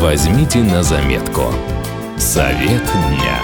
Возьмите на заметку. Совет дня.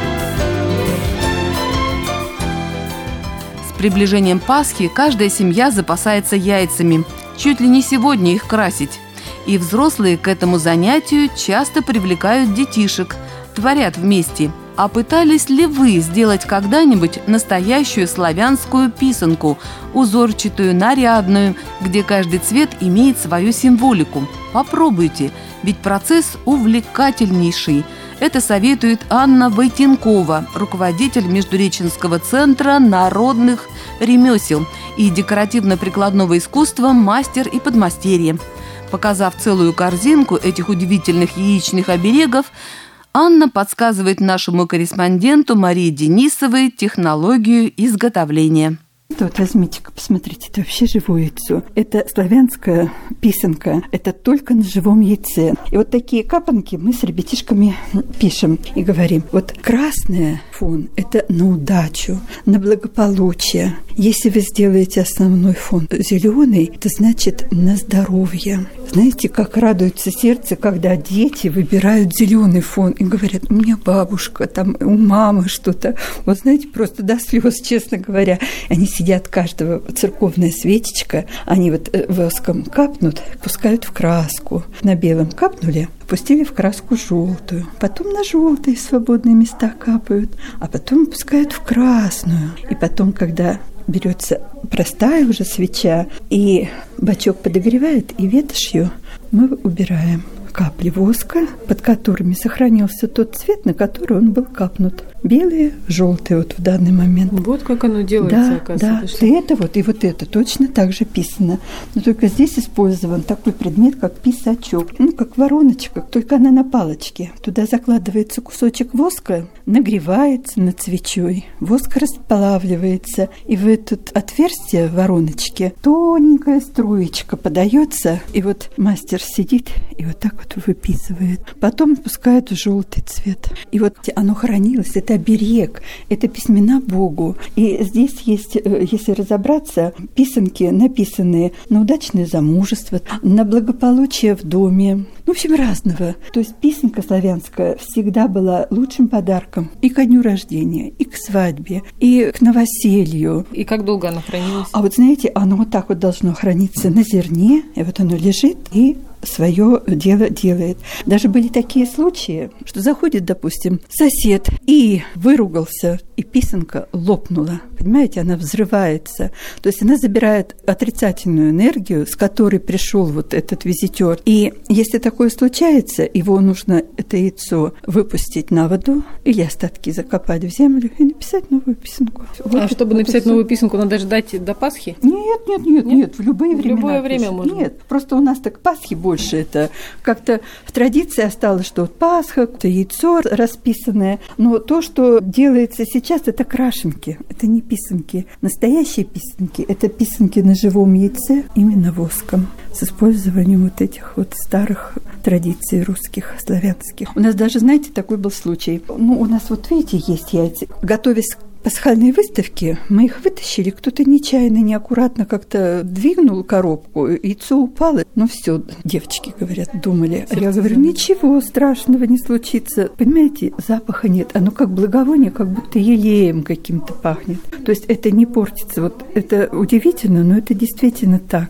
С приближением Пасхи каждая семья запасается яйцами. Чуть ли не сегодня их красить. И взрослые к этому занятию часто привлекают детишек, творят вместе. А пытались ли вы сделать когда-нибудь настоящую славянскую писанку, узорчатую, нарядную, где каждый цвет имеет свою символику? Попробуйте, ведь процесс увлекательнейший. Это советует Анна Войтенкова, руководитель Междуреченского центра народных ремесел и декоративно-прикладного искусства, мастер и подмастерье. Показав целую корзинку этих удивительных яичных оберегов, Анна подсказывает нашему корреспонденту Марии Денисовой технологию изготовления. Вот возьмите-ка, посмотрите, это вообще живое яйцо. Это славянская писанка, это только на живом яйце. И вот такие капанки мы с ребятишками пишем и говорим. Вот красный фон – это на удачу, на благополучие. Если вы сделаете основной фон зеленый, это значит на здоровье. Знаете, как радуется сердце, когда дети выбирают зеленый фон и говорят: у меня бабушка, там у мамы что-то. Вот знаете, просто до слез, честно говоря. Они сидят, каждого церковная свечечка, они вот воском капнут, пускают в краску. На белом капнули, пустили в краску желтую. Потом на желтые свободные места капают, а потом пускают в красную. И потом, когда берется простая уже свеча, и бачок подогревает, и ветошью мы убираем капли воска, под которыми сохранился тот цвет, на который он был капнут. Белые, желтые вот в данный момент. Вот как оно делается, да, оказывается. Да, это вот и вот это точно так же писано. Но только здесь использован такой предмет, как писачок. Ну, как вороночка, только она на палочке. Туда закладывается кусочек воска, нагревается над свечой, воск расплавливается, и в это отверстие вороночки тоненькая струечка подается, и вот мастер сидит и вот так вот выписывает. Потом пускает в желтый цвет. И вот оно хранилось, это оберег, это письмена Богу. И здесь есть, если разобраться, писанки, написанные на удачное замужество, на благополучие в доме, в общем, разного. То есть писанка славянская всегда была лучшим подарком и ко дню рождения, и к свадьбе, и к новоселью. И как долго она хранилась? А вот знаете, оно вот так вот должно храниться на зерне, и вот оно лежит и свое дело делает. Даже были такие случаи, что заходит, допустим, сосед и выругался, и писанка лопнула. Понимаете, она взрывается. То есть она забирает отрицательную энергию, с которой пришел вот этот визитер. И если такое случается, его нужно, это яйцо, выпустить на воду или остатки закопать в землю и написать новую писанку. Вот чтобы написать новую писанку, надо ждать до Пасхи? Нет, в любое время. В любое время можно? Нет, просто у нас так Пасхи больше это как-то в традиции осталось, что вот Пасха, это яйцо расписанное. Но то, что делается сейчас, это крашенки, это не писанки. Настоящие писанки – это писанки на живом яйце, именно воском, с использованием вот этих вот старых традиций русских, славянских. У нас даже, знаете, такой был случай. У нас вот, видите, есть яйца. Готовясь к пасхальной выставке, мы их вытащили, кто-то нечаянно, неаккуратно как-то двинул коробку, яйцо упало. Все, девочки, говорят, думали. Я говорю, ничего страшного не случится. Понимаете, запаха нет. Оно как благовоние, как будто елеем каким-то пахнет. То есть это не портится. Вот это удивительно, но это действительно так.